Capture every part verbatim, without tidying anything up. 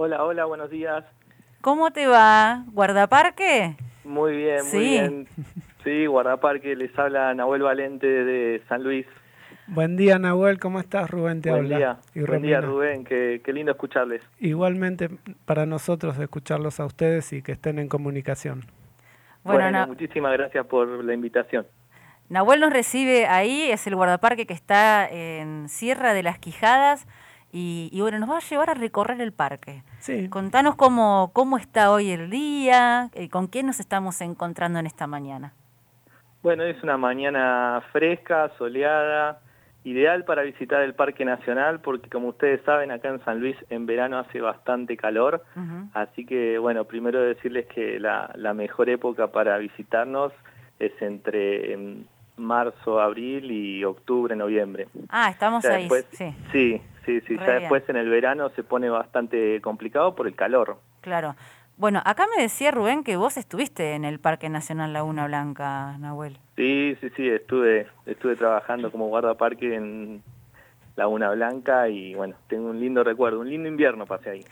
Hola, hola, buenos días. ¿Cómo te va? ¿Guardaparque? Muy bien, Sí. muy bien. Sí, Guardaparque, les habla Nahuel Valente de San Luis. Buen día, Nahuel, ¿cómo estás? Rubén te Buen habla. día, Y buen día, Romina. Rubén, qué, qué lindo escucharles. Igualmente para nosotros escucharlos a ustedes y que estén en comunicación. Bueno, Bueno, Na- muchísimas gracias por la invitación. Nahuel nos recibe ahí, es el guardaparque que está en Sierra de las Quijadas y, y bueno, nos va a llevar a recorrer el parque. Sí. Contanos cómo, cómo está hoy el día, eh, con quién nos estamos encontrando en esta mañana. Bueno, es una mañana fresca, soleada, ideal para visitar el Parque Nacional porque como ustedes saben acá en San Luis en verano hace bastante calor, Uh-huh. así que bueno, primero decirles que la, la mejor época para visitarnos es entre em, marzo, abril y octubre, noviembre. Ah, estamos Ya ahí, después, sí. sí, sí, sí, Re ya bien. después en el verano se pone bastante complicado por el calor. Claro. Bueno, acá me decía Rubén que vos estuviste en el Parque Nacional Laguna Blanca, Nahuel. Sí, sí, sí, estuve, estuve trabajando como guardaparque en Laguna Blanca y bueno, tengo un lindo recuerdo, un lindo invierno pasé ahí.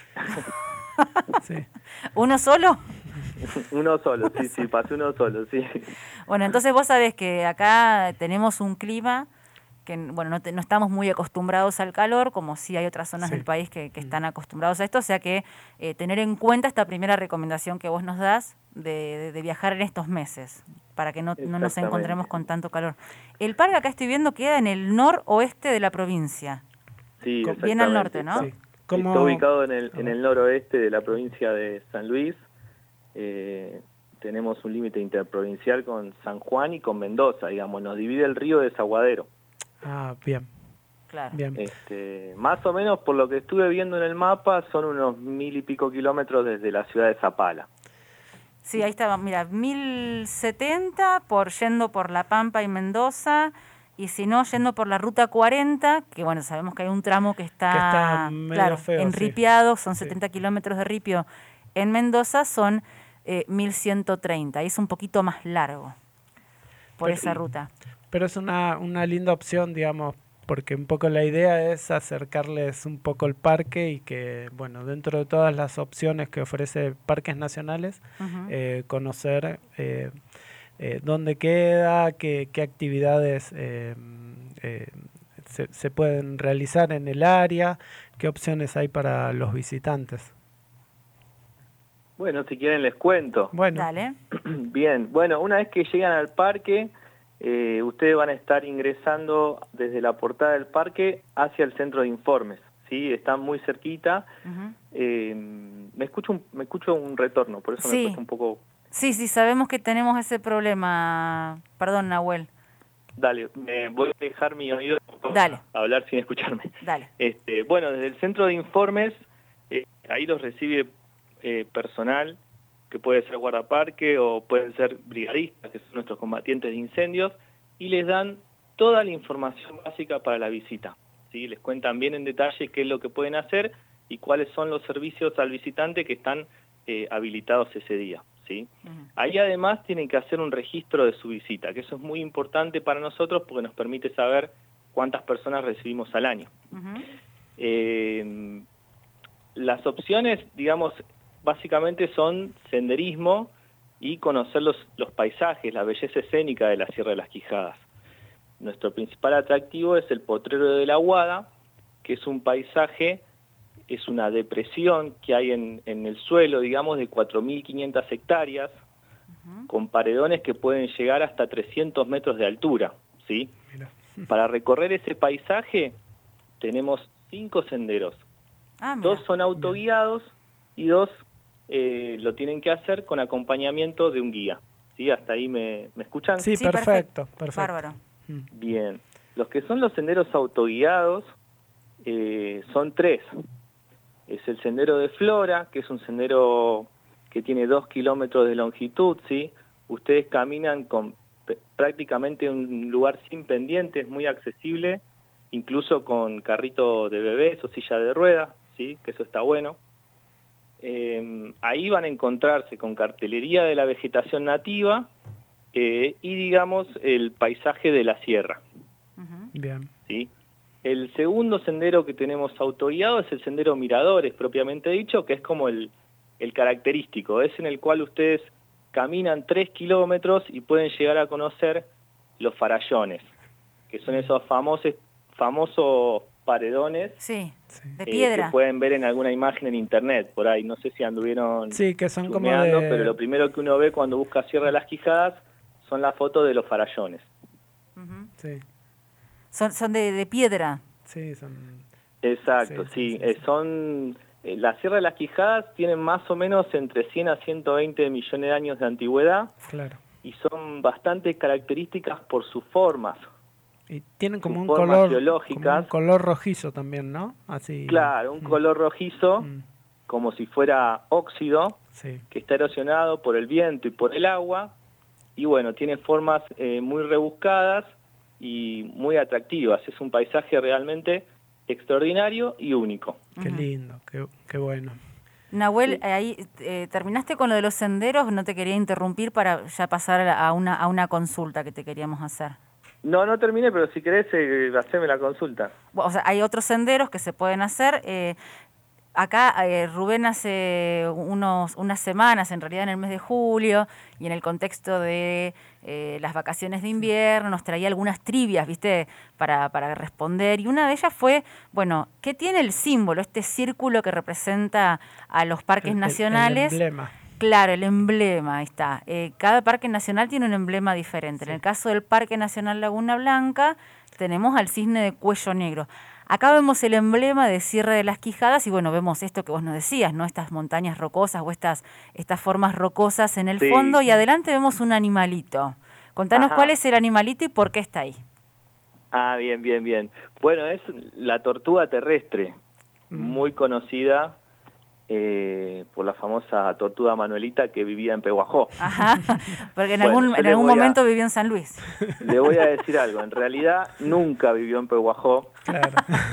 Sí. ¿Uno solo? Uno solo, sí, sí, pasé uno solo, sí. Bueno, entonces vos sabés que acá tenemos un clima que, bueno, no, te- no estamos muy acostumbrados al calor, como sí hay otras zonas Sí. del país que, que están acostumbrados a esto, o sea que eh, tener en cuenta esta primera recomendación que vos nos das de, de- de viajar en estos meses, para que no, no nos Exactamente. encontremos con tanto calor. El parque acá estoy viendo queda en el noroeste de la provincia, Sí, Co- bien al norte, exactamente. ¿no? Sí. Está, ¿Cómo- está ubicado en el, A en ver. el noroeste de la provincia de San Luis. Eh, tenemos un límite interprovincial con San Juan y con Mendoza, digamos, nos divide el río Desaguadero. Ah, bien, Claro. bien. Este, más o menos, por lo que estuve viendo en el mapa, son unos mil y pico kilómetros desde la ciudad de Zapala. Sí, ahí estaba, mira, mil setenta por yendo por La Pampa y Mendoza, y si no, yendo por la ruta cuarenta, que bueno, sabemos que hay un tramo que está, Que está medio claro, feo, en sí. ripiado, son Sí. setenta kilómetros de ripio. En Mendoza son eh, mil ciento treinta, y es un poquito más largo por Pero- esa ruta. Pero es una, una linda opción, digamos, porque un poco la idea es acercarles un poco el parque y que, bueno, dentro de todas las opciones que ofrece Parques Nacionales, Ujú. eh, conocer eh, eh, dónde queda, qué, qué actividades eh, eh, se, se pueden realizar en el área, qué opciones hay para los visitantes. Bueno, si quieren les cuento. Bueno, Dale. Bien, bueno, una vez que llegan al parque, eh, ustedes van a estar ingresando desde la portada del parque hacia el centro de informes, ¿sí? Están muy cerquita. Ujú. Eh, me escucho un, me escucho un retorno, por eso Sí. me cuesta un poco. Sí, sí, sabemos que tenemos ese problema. Perdón, Nahuel. Dale, me voy a dejar mi oído Dale. a hablar sin escucharme. Dale. Este, bueno, desde el centro de informes, eh, ahí los recibe eh, personal, que puede ser guardaparque o pueden ser brigadistas, que son nuestros combatientes de incendios, y les dan toda la información básica para la visita, ¿sí? Les cuentan bien en detalle qué es lo que pueden hacer y cuáles son los servicios al visitante que están eh, habilitados ese día, ¿sí? Ujú. Ahí además tienen que hacer un registro de su visita, que eso es muy importante para nosotros porque nos permite saber cuántas personas recibimos al año. Ujú. Eh, las opciones, digamos, básicamente son senderismo y conocer los, los paisajes, la belleza escénica de la Sierra de las Quijadas. Nuestro principal atractivo es el Potrero de la Aguada, que es un paisaje, es una depresión que hay en, en el suelo, digamos, de cuatro mil quinientas hectáreas, Ujú. con paredones que pueden llegar hasta trescientos metros de altura, ¿sí? mira. Para recorrer ese paisaje tenemos cinco senderos. Ah, mira. Dos son autoguiados y dos eh, lo tienen que hacer con acompañamiento de un guía, ¿sí? ¿Hasta ahí me, me escuchan? Sí, Sí, perfecto, perfecto. perfecto. Bárbaro. Mm. Bien. Los que son los senderos autoguiados eh, son tres. Es el sendero de Flora, que es un sendero que tiene dos kilómetros de longitud, ¿sí? Ustedes caminan con p- prácticamente un lugar sin pendientes, muy accesible, incluso con carrito de bebés o silla de ruedas, ¿sí? Que eso está bueno. Eh, ahí van a encontrarse con cartelería de la vegetación nativa eh, y, digamos, el paisaje de la sierra, Ujú. Bien. ¿sí? el segundo sendero que tenemos autoguiado es el sendero Miradores, propiamente dicho, que es como el, el característico, es en el cual ustedes caminan tres kilómetros y pueden llegar a conocer los farallones, que son esos famosos, famosos paredones sí, de eh, piedra. que pueden ver en alguna imagen en internet, por ahí, no sé si anduvieron Sí, que son como chumeando, de... pero lo primero que uno ve cuando busca Sierra de las Quijadas son las fotos de los farallones. Uh-huh. Sí, Son, son de, de piedra. sí, son... Exacto, Sí, sí, sí, sí, eh, sí. son... eh, la Sierra de las Quijadas tienen más o menos entre cien a ciento veinte millones de años de antigüedad Claro. y son bastante características por sus formas. Y tienen como Sus un formas color, como geológicas. un color rojizo también, ¿no? Así. Claro, un Mm, color rojizo, mm, como si fuera óxido, sí, que está erosionado por el viento y por el agua, y bueno, tiene formas eh, muy rebuscadas y muy atractivas. Es un paisaje realmente extraordinario y único. qué Ujú. lindo, qué, qué bueno. Nahuel, Sí. ahí eh, terminaste con lo de los senderos, no te quería interrumpir para ya pasar a una, a una consulta que te queríamos hacer. No, no terminé, pero si querés, eh, haceme la consulta. O sea, hay otros senderos que se pueden hacer. Eh, acá eh, Rubén hace unos, unas semanas, en realidad en el mes de julio, y en el contexto de eh, las vacaciones de invierno, nos traía algunas trivias, ¿viste?, para, para responder. Y una de ellas fue, bueno, ¿qué tiene el símbolo, este círculo que representa a los parques El, el- nacionales? el emblema. Claro, el emblema, ahí está. Eh, cada parque nacional tiene un emblema diferente. Sí. En el caso del Parque Nacional Laguna Blanca, tenemos al cisne de cuello negro. Acá vemos el emblema de Sierra de las Quijadas y bueno, vemos esto que vos nos decías, ¿no? Estas montañas rocosas o estas, estas formas rocosas en el Sí. fondo y adelante vemos un animalito. Contanos Ajá. cuál es el animalito y por qué está ahí. Ah, bien, bien, bien. Bueno, es la tortuga terrestre, Mm. muy conocida eh, por la famosa tortuga Manuelita que vivía en Pehuajó. Ajá, porque en Bueno, algún, yo en le algún voy a- momento vivió en San Luis. Le voy a decir algo, en realidad nunca vivió en Pehuajó. Claro.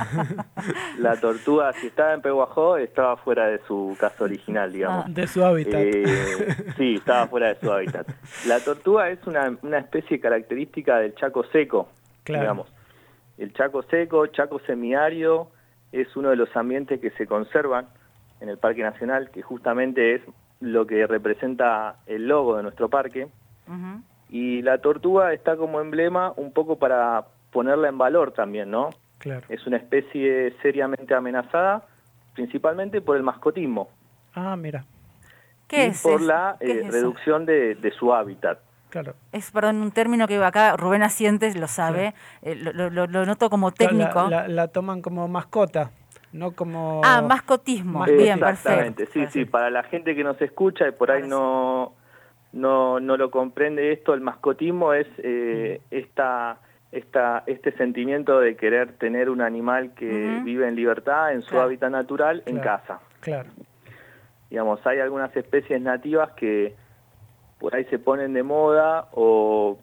La tortuga, si estaba en Pehuajó, estaba fuera de su casa original, digamos. Ah. De su hábitat. Eh, sí, estaba fuera de su hábitat. La tortuga es una, una especie característica del Chaco seco, Claro. digamos. El Chaco seco, Chaco semiárido, es uno de los ambientes que se conservan en el Parque Nacional, que justamente es lo que representa el logo de nuestro parque. Ujú. Y la tortuga está como emblema un poco para ponerla en valor también, ¿no? Claro. Es una especie seriamente amenazada, principalmente por el mascotismo. Ah, mira, ¿Qué y es? por es- la qué eh, es eso? reducción de, de su hábitat. claro. Es, perdón, un término que acá Rubén Asientes lo sabe, eh, lo, lo- lo noto como Claro, técnico. La, la- la toman como mascota, no como... Ah, mascotismo, Mascotismo. bien, Exactamente, perfecto. sí, sí, para la gente que nos escucha y por ahí Ahora sí. no, no, no lo comprende esto, el mascotismo es eh, esta, esta, este sentimiento de querer tener un animal que Ujú. vive en libertad, en su Claro. hábitat natural, en Claro. casa. Claro, Digamos, hay algunas especies nativas que por ahí se ponen de moda o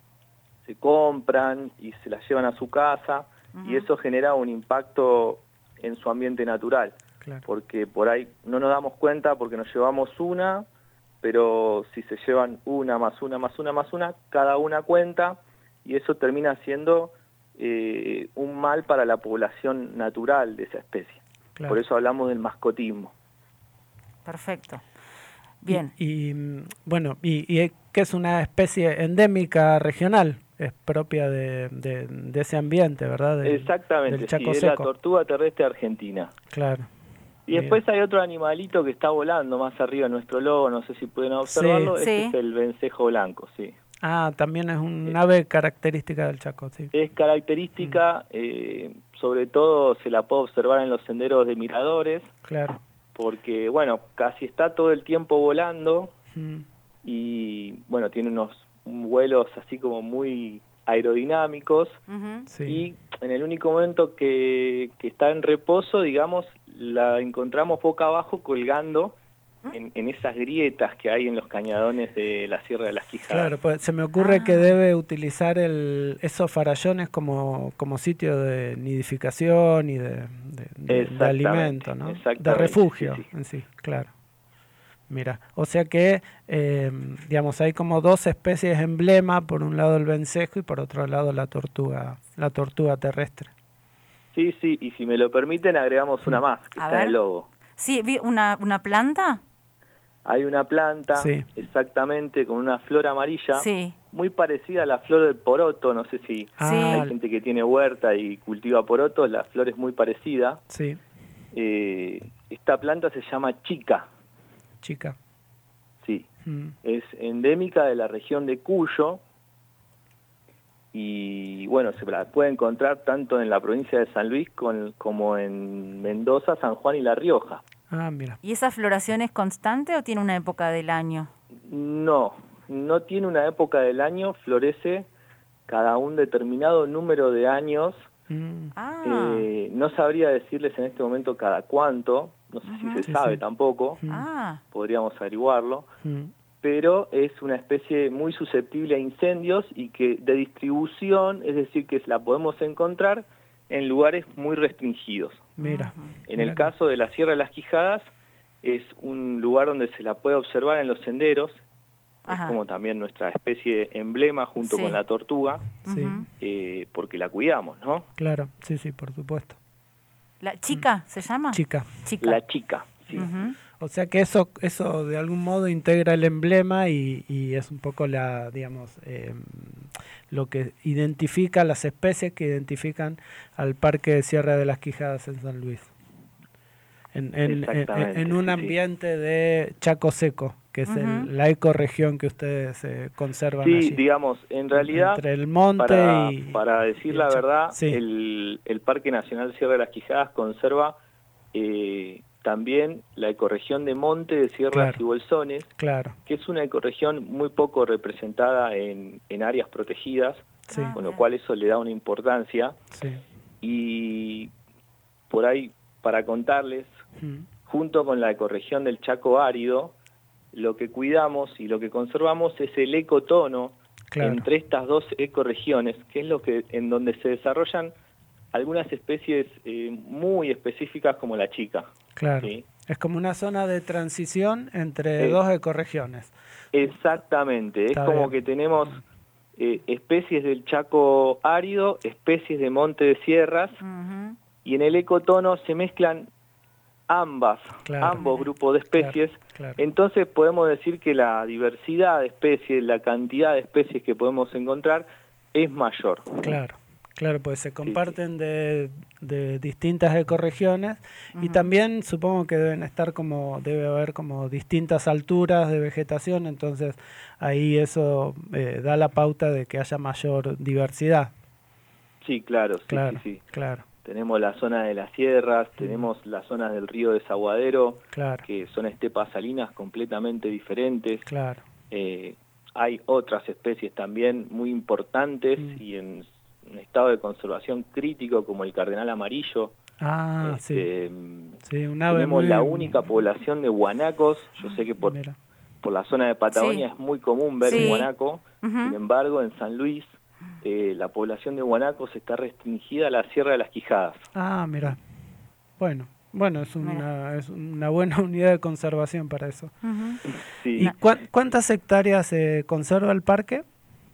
se compran y se las llevan a su casa y Ujú. eso genera un impacto en su ambiente natural, claro. porque por ahí no nos damos cuenta porque nos llevamos una, pero si se llevan una más una más una más una, cada una cuenta y eso termina siendo eh, un mal para la población natural de esa especie. Claro. Por eso hablamos del mascotismo. Perfecto. Bien. Y, y, mm, bueno, y, y que es una especie endémica regional, es propia de, de, de ese ambiente, ¿verdad? Del- Exactamente, del sí, Chaco es la seco. tortuga terrestre argentina. Claro. Y Bien. después hay otro animalito que está volando más arriba de nuestro logo, no sé si pueden observarlo, Sí. este Sí. es el vencejo blanco, sí. Ah, también es un ave característica del Chaco, sí. Es característica, eh, sobre todo se la puede observar en los senderos de miradores, Claro. porque bueno, casi está todo el tiempo volando Mm, y bueno, tiene unos vuelos así como muy aerodinámicos Ujú. sí. y en el único momento que, que está en reposo, digamos, la encontramos boca abajo colgando en, en esas grietas que hay en los cañadones de la Sierra de las Quijadas. Claro, pues se me ocurre Ah. que debe utilizar el, esos farallones como, como sitio de nidificación y de, de, de- de Exactamente, alimento, ¿no? De exactamente, refugio sí, sí. en sí, claro. Mira, o sea que, eh, digamos, hay como dos especies emblema, por un lado el vencejo y por otro lado la tortuga, la tortuga terrestre. Sí, sí, y si me lo permiten agregamos una más, que A está en ver. el logo. Sí, vi una, una planta. Hay una planta, Sí. exactamente, con una flor amarilla, Sí. muy parecida a la flor del poroto, no sé si Ah, hay gente que tiene huerta y cultiva poroto, la flor es muy parecida. sí, Eh, esta planta se llama chica, chica. sí, Mm, es endémica de la región de Cuyo y bueno, se la puede encontrar tanto en la provincia de San Luis con- como en Mendoza, San Juan y La Rioja. Ah, mira. ¿Y esa floración es constante o tiene una época del año? No, no tiene una época del año, florece cada un determinado número de años. Mm, Ah, Eh, no sabría decirles en este momento cada cuánto, no sé Ajá. si se Sí, sabe sí. tampoco, mm, ah, podríamos averiguarlo, mm, pero es una especie muy susceptible a incendios y que de distribución, es decir, que la podemos encontrar en lugares muy restringidos. mira. En mira el que- caso de la Sierra de las Quijadas, es un lugar donde se la puede observar en los senderos, Ajá. es como también nuestra especie emblema junto Sí. con la tortuga, Sí, Ujú. eh, porque la cuidamos, ¿no? claro, sí, sí, por supuesto. ¿La chica se llama? Chica. Chica. La chica, sí. Ujú. O sea que eso, eso de algún modo integra el emblema y, y es un poco la, digamos, eh, lo que identifica las especies que identifican al Parque de Sierra de las Quijadas en San Luis. En, en, en, Exactamente, en un sí, sí. ambiente de Chaco Seco, que es Ujú. el, la ecorregión que ustedes eh, conservan Sí, allí. digamos, en realidad, Entre el monte para, y... para decir y el la Chaco. verdad, Sí. el, el Parque Nacional Sierra de las Quijadas conserva eh, también la ecorregión de monte de sierras Claro. y bolsones, Claro, que es una ecorregión muy poco representada en, en áreas protegidas, sí, Ah. con lo cual eso le da una importancia. sí. Y por ahí, para contarles, Mm, junto con la ecorregión del Chaco árido, lo que cuidamos y lo que conservamos es el ecotono claro, entre estas dos ecorregiones, que es lo que en donde se desarrollan algunas especies eh, muy específicas como la chica. claro. ¿sí? Es como una zona de transición entre Eh, dos ecorregiones. Exactamente, Está es como bien. que tenemos eh, especies del Chaco árido, especies de monte de sierras, Ujú. y en el ecotono se mezclan ambas, Claro. ambos grupos de especies. Claro, Entonces podemos decir que la diversidad de especies, la cantidad de especies que podemos encontrar es mayor. claro, claro, pues se comparten de, de distintas ecorregiones y también supongo que deben estar como, debe haber como distintas alturas de vegetación, entonces ahí eso eh, da la pauta de que haya mayor diversidad. Sí, claro, sí, Claro, sí, sí. claro, Tenemos la zona de las sierras, tenemos las zonas del río Desaguadero, claro, que son estepas salinas completamente diferentes. claro. Eh, hay otras especies también muy importantes Mm. y en un estado de conservación crítico como el cardenal amarillo. Ah, Este, sí, sí, un ave tenemos muy... la única población de guanacos. Yo sé que por, Mira, por la zona de Patagonia Sí. es muy común ver Sí. un guanaco. Ujú. Sin embargo, en San Luis eh, la población de guanacos está restringida a la Sierra de las Quijadas. ah, mira, bueno, bueno, es una, es una buena unidad de conservación para eso. Ujú. Sí. ¿Y cuán- cuántas hectáreas eh, conserva el parque?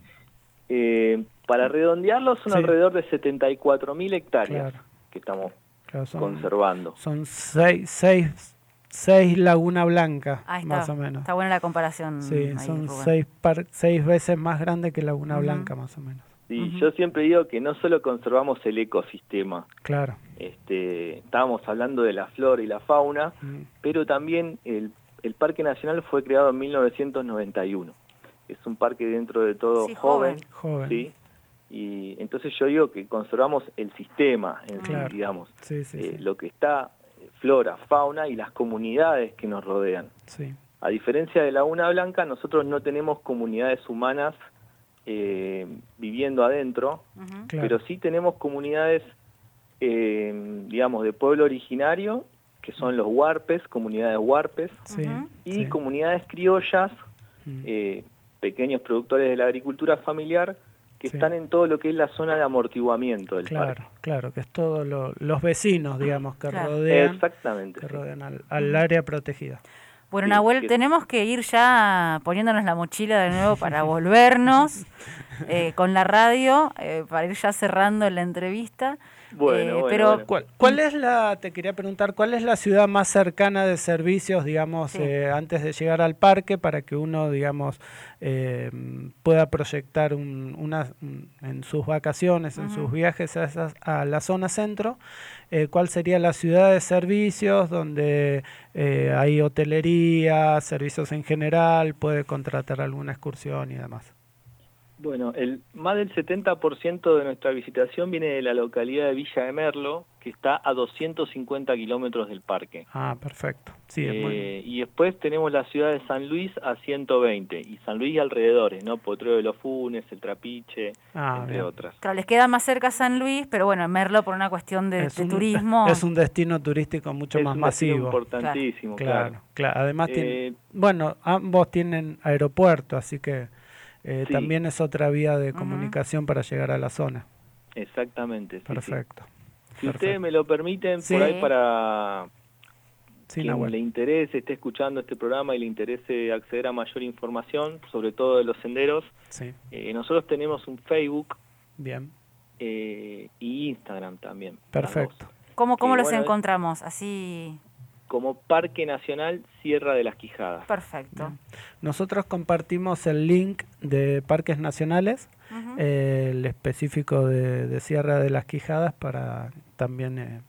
Eh, para redondearlo son Sí. alrededor de setenta y cuatro mil hectáreas Claro. que estamos Claro, son, conservando. son seis, seis, seis Laguna Blanca, Ahí está. más o menos. Está buena la comparación. Sí, ahí, son Rubén. seis, par- seis veces más grande que Laguna Ujú. Blanca, más o menos. Sí, Ujú. yo siempre digo que no solo conservamos el ecosistema, Claro. este, estábamos hablando de la flora y la fauna, Mm, pero también el, el Parque Nacional fue creado en mil novecientos noventa y uno. Es un parque dentro de todo Sí, joven, joven. ¿sí? Y entonces yo digo que conservamos el sistema, en sí, Claro. digamos, Sí, sí, eh, sí. lo que está, eh, flora, fauna y las comunidades que nos rodean. Sí, A diferencia de Laguna Blanca, nosotros no tenemos comunidades humanas eh, viviendo adentro, Ujú. claro. pero sí tenemos comunidades, eh, digamos, de pueblo originario, que son los huarpes, comunidades huarpes, Sí, Ujú. y sí. comunidades criollas, Mm, eh, pequeños productores de la agricultura familiar, que Sí. están en todo lo que es la zona de amortiguamiento del claro, parque. claro, que es todo lo, los vecinos, digamos, que Claro. rodean, Exactamente. que sí. rodean al, al área protegida. Bueno, Sí, Nahuel, que- tenemos que ir ya poniéndonos la mochila de nuevo para volvernos. eh, con la radio, eh, para ir ya cerrando la entrevista. Bueno, eh, bueno, pero bueno. ¿Cuál, ¿Cuál es la, te quería preguntar, cuál es la ciudad más cercana de servicios, digamos, Sí. eh, antes de llegar al parque, para que uno, digamos, eh, pueda proyectar un, una, en sus vacaciones, en Ujú. sus viajes a, esas, a la zona centro? Eh, ¿Cuál sería la ciudad de servicios donde eh, hay hotelería, servicios en general, puede contratar alguna excursión y demás? Bueno, el, más del setenta por ciento de nuestra visitación viene de la localidad de Villa de Merlo, que está a doscientos cincuenta kilómetros del parque. Ah, perfecto. Sí, es Eh, muy... y después tenemos la ciudad de San Luis a ciento veinte, y San Luis y alrededores, ¿no? Potrero de los Funes, El Trapiche, Ah, entre bien. otras. claro, les queda más cerca San Luis, pero bueno, Merlo por una cuestión de, Es de un, turismo. es un destino turístico mucho Es más un destino masivo. importantísimo, claro. Claro, claro. Además, Eh, tiene, bueno, ambos tienen aeropuerto, así que eh, Sí. también es otra vía de Ujú. comunicación para llegar a la zona. Exactamente. Sí, sí. Perfecto. Si Perfecto. ustedes me lo permiten, Sí. por ahí para Sí, quien Nahuel. le interese, esté escuchando este programa y le interese acceder a mayor información, sobre todo de los senderos, Sí, eh, nosotros tenemos un Facebook bien. eh, y Instagram también. las Perfecto. dos. ¿Cómo, cómo que, los bueno, es- encontramos? Así, Como Parque Nacional Sierra de las Quijadas. perfecto. Bien. Nosotros compartimos el link de Parques Nacionales, Ujú. eh, el específico de, de Sierra de las Quijadas, para también eh,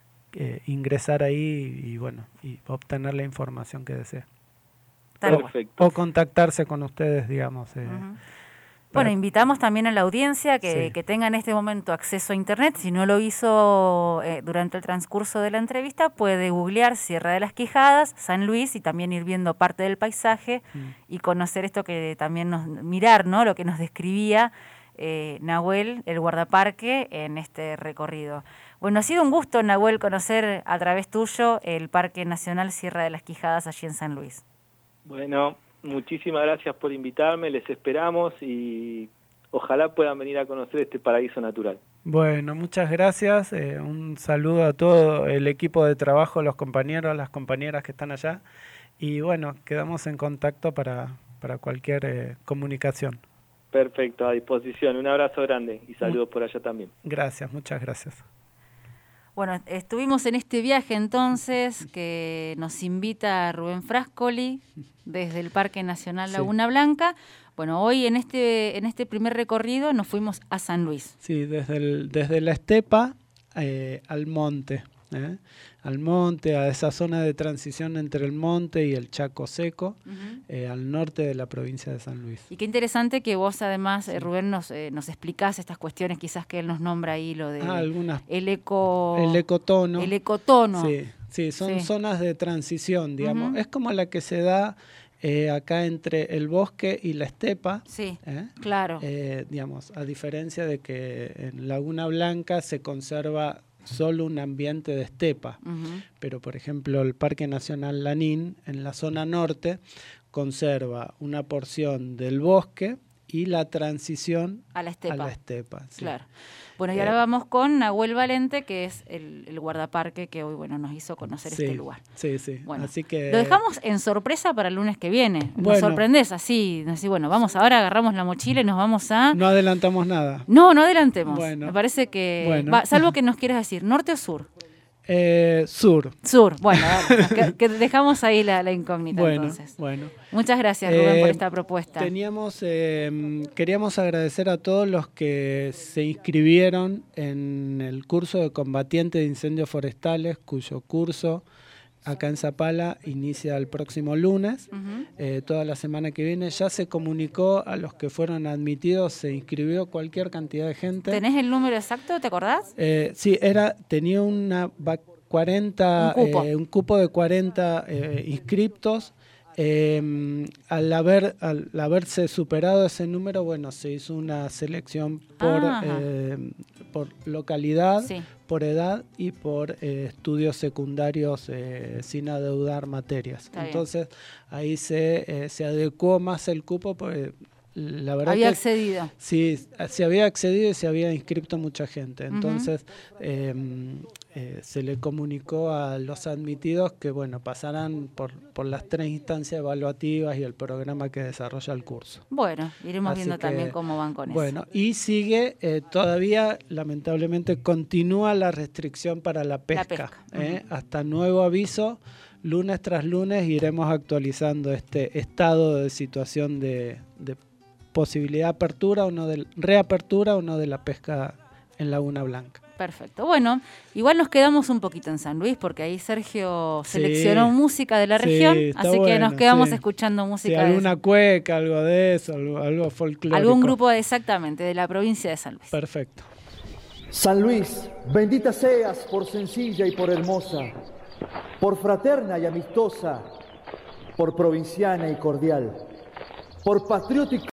eh, ingresar ahí y, bueno, y obtener la información que desee. Tal cual. Perfecto. O contactarse con ustedes, digamos. eh, Ujú. para- Bueno, invitamos también a la audiencia que, Sí. que tenga en este momento acceso a Internet. Si no lo hizo eh, durante el transcurso de la entrevista, puede googlear Sierra de las Quijadas, San Luis, y también ir viendo parte del paisaje Mm. y conocer esto que también nos, mirar, ¿no? Lo que nos describía eh, Nahuel, el guardaparque, en este recorrido. Bueno, ha sido un gusto, Nahuel, conocer a través tuyo el Parque Nacional Sierra de las Quijadas allí en San Luis. Bueno, muchísimas gracias por invitarme, les esperamos y ojalá puedan venir a conocer este paraíso natural. Bueno, muchas gracias. eh, un saludo a todo el equipo de trabajo, los compañeros, las compañeras que están allá. Y bueno, quedamos en contacto para, para cualquier eh, comunicación. Perfecto, a disposición. Un abrazo grande y saludos por allá también. Gracias, muchas gracias. Bueno, estuvimos en este viaje entonces que nos invita Rubén Frascoli desde el Parque Nacional Sí. Laguna Blanca. Bueno, hoy en este, en este primer recorrido nos fuimos a San Luis. Sí, desde, el, desde la estepa eh, al monte, ¿eh? al monte, a esa zona de transición entre el monte y el Chaco Seco, Ujú. eh, al norte de la provincia de San Luis. Y qué interesante que vos además, eh, Rubén, nos, eh, nos explicás estas cuestiones, quizás que él nos nombra ahí, lo de Ah, algunas. el eco... El ecotono. El ecotono. Sí, sí, son Sí. zonas de transición, digamos. Ujú. Es como la que se da eh, acá entre el bosque y la estepa. Sí, ¿eh? claro. Eh, digamos, a diferencia de que en Laguna Blanca se conserva solo un ambiente de estepa, Ujú. pero por ejemplo el Parque Nacional Lanín en la zona norte conserva una porción del bosque y la transición A la estepa. a la estepa. Sí. Claro. Bueno, y Eh, ahora vamos con Nahuel Valente, que es el, el guardaparque que hoy, bueno, nos hizo conocer Sí, este lugar. sí, sí. Bueno, Así que Lo dejamos en sorpresa para el lunes que viene. Nos Bueno. sorprendés así, así, bueno, vamos ahora, agarramos la mochila y nos vamos a... no adelantamos nada. No, no adelantemos. Bueno. Me parece que... Bueno. va, salvo que nos quieras decir, ¿norte o sur? Eh, sur. Sur. Bueno, dale, que, que dejamos ahí la, la incógnita Bueno, entonces. bueno. Muchas gracias, Rubén, Eh, por esta propuesta. Teníamos, eh, queríamos agradecer a todos los que se inscribieron en el curso de combatiente de incendios forestales, cuyo curso acá en Zapala inicia el próximo lunes. Ujú. Eh, toda la semana que viene ya se comunicó a los que fueron admitidos, se inscribió cualquier cantidad de gente. ¿Tenés el número exacto? ¿Te acordás? Eh, sí, era, tenía una va- cuarenta, Un cupo. eh, un cupo de cuarenta eh, inscriptos. Eh, al, haber, al haberse superado ese número, bueno, se hizo una selección por, Ajá. eh, por localidad, Sí. por edad y por eh, estudios secundarios eh, sin adeudar materias. Está bien. Entonces ahí se, eh, se adecuó más el cupo, porque la verdad había que accedido. Sí, se había accedido y se había inscrito mucha gente. Entonces uh-huh. eh, eh, se le comunicó a los admitidos que bueno, pasarán por, por las tres instancias evaluativas y el programa que desarrolla el curso. Bueno, iremos Así viendo que, también cómo van con bueno, eso. Bueno, y sigue, eh, todavía lamentablemente continúa la restricción para la pesca. La pesca. ¿eh? Uh-huh. Hasta nuevo aviso, lunes tras lunes iremos actualizando este estado de situación de, de posibilidad de apertura o no, de reapertura o no de la pesca en Laguna Blanca. Perfecto. Bueno, igual nos quedamos un poquito en San Luis porque ahí Sergio sí, seleccionó música de la sí, región, así bueno, que nos quedamos sí. escuchando música. Sí, alguna de cueca, algo de eso, algo, algo folclórico. Algún grupo exactamente de la provincia de San Luis. Perfecto. San Luis, bendita seas por sencilla y por hermosa, por fraterna y amistosa, por provinciana y cordial, por patriótica